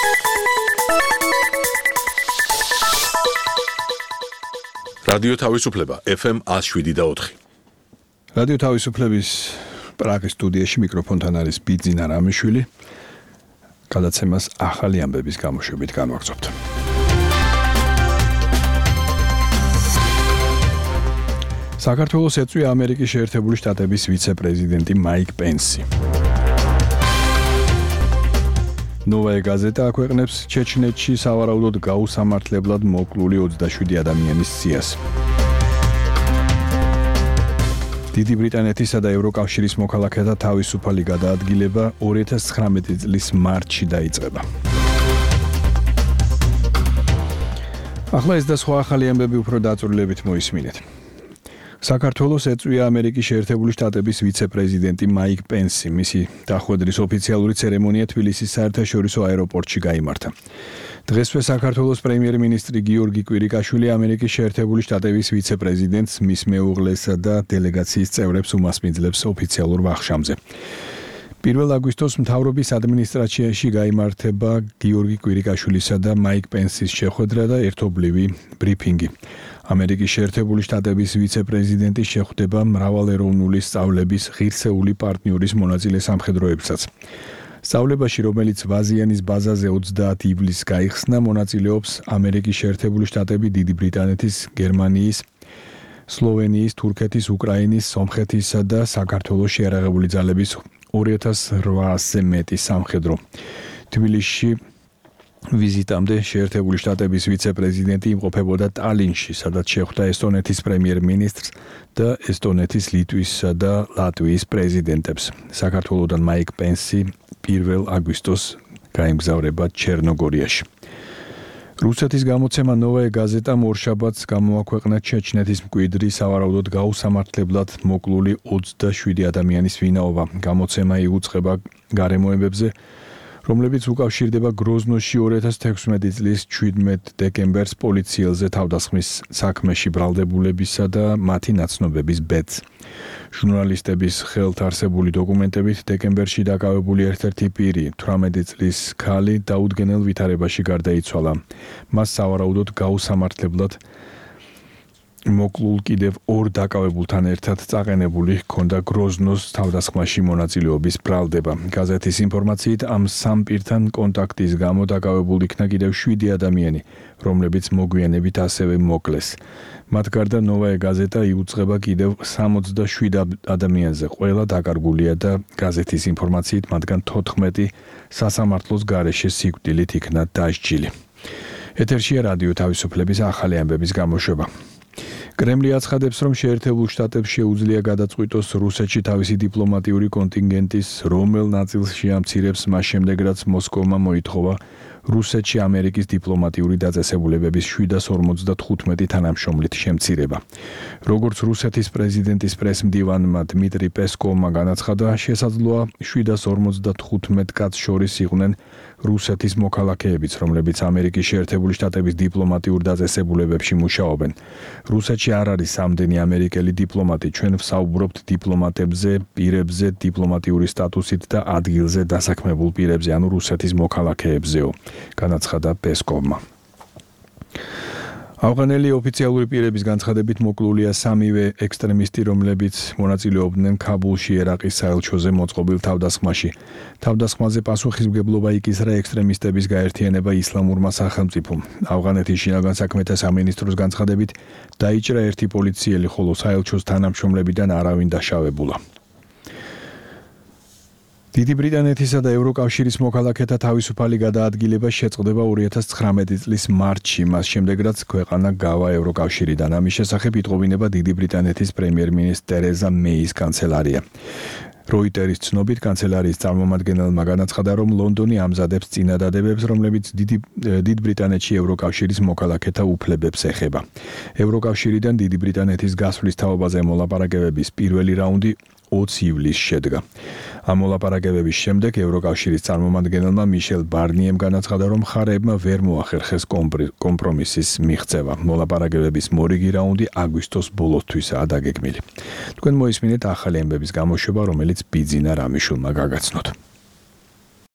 რადიო თავისუფლება FM 107.4. რადიო თავისუფლების პრაღის სტუდიაში მიკროფონთან არის ბიძინა რამიშვილი. გადაცემას ახალი ამბების გამოშვებით განვაგრძობთ. საქართველოს ეწვია ამერიკის შეერთებული შტატების ვიცე-პრეზიდენტი მაიკ პენსი. ნოვაია გაზეტა აქვეყნებს ჩეჩნეთში სავარაუდოდ გაუსამართლებლად მოკლული 27 ადამიანის სიას. დიდი ბრიტანეთისა და ევროკავშირის მოქალაქეთა თავისუფალი გადაადგილება 2019 წლის მარტში დაიწყება. ახლა ეს და სხვა ახალი ამბები უფრო დაწვრილებით მოისმინეთ. საქართველოს ეწვია ამერიკის შეერთებული შტატების ვიცე-პრეზიდენტი მაიკ პენსი. მისი დახვედრის ოფიციალური ცერემონია თბილისის საერთაშორისო აეროპორტში გაიმართა. დღესვე საქართველოს პრემიერ-მინისტრი გიორგი კვირიკაშვილი ამერიკის შეერთებული შტატების ვიცე-პრეზიდენტს, მის მეუღლესა და დელეგაციის წევრებს უმასპინძლებს ოფიციალურ ვახშამზე. 1 აგვისტოს მთავრობის ადმინისტრაციაში გაიმართება გიორგი კვირიკაშვილისა და მაიკ პენსის შეხვედრა და ერთობლივი ბრიფინგი. ამერიკის შეერთებული შტატების ვიცე-პრეზიდენტი შეხვდება მრავალეროვნული სწავლების ღირსეული პარტნიორის მონაწილე სამხედროებსაც. სწავლებაში, რომელიც ვაზიანის ბაზაზე 30 ივლისს გაიხსნა, მონაწილეობს ამერიკის შეერთებული შტატები, დიდი ბრიტანეთის, გერმანიის, სლოვენიის, თურქეთის, უკრაინის, სომხეთისა და საქართველოს შეიარაღებული ძალების 2800-ზე მეტი სამხედრო. თბილისში ვიზიტამდე შეერთებული შტატების ვიცე-პრეზიდენტი იმყოფებოდა ტალინში, სადაც შეხვდა ესტონეთის პრემიერ-მინისტრს და ესტონეთის, ლიტვისა და ლატვიის პრეზიდენტებს. საქართველოდან მაიკ პენსი 1 აგვისტოს გაემგზავრება ჩერნოგორიაში. რუსეთის გამოცემა ნოვაია გაზეტამ ორშაბათს გამოაქვეყნა ჩეჩნეთის მკვიდრი სავარაუდოდ გაუსამართლებლად მოკლული 27 ადამიანის ვინაობა. გამოცემა იუწყება გარემოებებზე, რომლებიც უკავშირდება გროზნოში 2016 წლის 17 დეკემბერს პოლიციელზე თავდასხმის საქმეში ბრალდებულებისა და მათი ნაცნობების ბედს. ჟურნალისტების ხელთ არსებული დოკუმენტებით დეკემბერში დაკავებული ერთ-ერთი პირი, 18 წლის ქალი, დაუდგენელ ვითარებაში გარდაიცვალა. მას სავარაუდოდ გაუსამართლებლად მოკლულ კიდევ 2 დაკავებულთან ერთად წაყენებული ჰქონდა გროზნოს თავდასხმაში მონაწილეობის ბრალდება. გაზეთის ინფორმაციით ამ სამ პირთან კონტაქტის გამო დაკავებულ იქნა კიდევ 7 ადამიანი, რომლებიც მოგვიანებით ასევე მოკლეს. მათ გარდა ნოვაია გაზეტა იუწყება კიდევ 67 ადამიანზე, ყველა დაკარგულია და გაზეთის ინფორმაციით მათგან 14 სასამართლოს გარეშე სიკვდილით იქნა დასჯილი. ეთერშია რადიო თავისუფლების ახალი ამბების გამოშვება. კრემლი აცხადებს, რომ შეერთებულ შტატებს შეუძლია გადაწყვიტოს რუსეთში თავისი დიპლომატიური კონტინგენტის რომელ ნაწილს შეამცირებს მას შემდეგ, რაც მოსკოვმა მოითხოვა რუსეთში ამერიკის დიპლომატიური დაწესებულებების 755 თანამშრომლით შემცირება. როგორც რუსეთის პრეზიდენტის პრესმდივანმა დმიტრი პესკოვმა განაცხადა, შესაძლოა 755 კაცს შორის იყვნენ რუსეთის მოქალაქეებიც, რომლებიც ამერიკის შეერთებული შტატების დიპლომატიურ დაწესებულებებში მუშაობენ. რუსეთში არ არის ამდენი ამერიკელი დიპლომატი, ჩვენ ვსაუბრობთ დიპლომატებზე, პირებზე, დიპლომატიური სტატუსით და ადგილზე დასაქმებულ პირებზე, ანუ რუსეთის მოქალაქეებზეო, განაცხადა პესკოვმა. ავღანელი ოფიციალური პირების განცხადებით მოკლულია 3-ვე ექსტრემისტი, რომლებიც მონაწილეობდნენ ქაბულში ერაყის საელჩოზე მოწყობილ თავდასხმაში. თავდასხმაზე პასუხისმგებლობა იკისრა ექსტრემისტების გაერთიანება ისლამურმა სახელმწიფომ. ავღანეთის შინაგან საქმეთა სამინისტროს განცხადებით დაიჭრა 1 პოლიციელი, ხოლო საელჩოს თანამშრომლებიდან არავინ დაშავებულა. დიდი ბრიტანეთისა და ევროკავშირის მოქალაქეთა თავისუფალი გადაადგილება შეწყდება 2019 წლის მარტში, მას შემდეგ რაც ქვეყანა გავა ევროკავშირიდან. ამის შესახებ იტყობინება დიდი ბრიტანეთის პრემიერ-მინისტრი ტერეზა მეის კანცელარია. როიტერის ცნობით კანცელარიის წარმომადგენელმა განაცხადა, რომ ლონდონი ამზადებს წინადადებებს, რომლებიც დიდ ბრიტანეთში ევროკავშირის მოქალაქეთა უფლებებს ეხება. ევროკავშირიდან დიდი ბრიტანეთის გასვლის თაობაზე მოლაპარაკებების პირველი რაუნდი 20 ივლისს შედგა. ამ მოლაპარაკებების შემდეგ ევროკავშირის წარმომადგენელმა მიშელ ბარნიემ განაცხადა, რომ მხარეებმა ვერ მოახერხეს კომპრომისის მიღწევა. მოლაპარაკებების მორიგი რაუნდი აგვისტოს ბოლოსთვისაა დაგეგმილი. თქვენ მოისმინეთ ახალი ამბების გამოშვება, რომელიც ბიძინა რამიშვილმა გაგაცნოთ.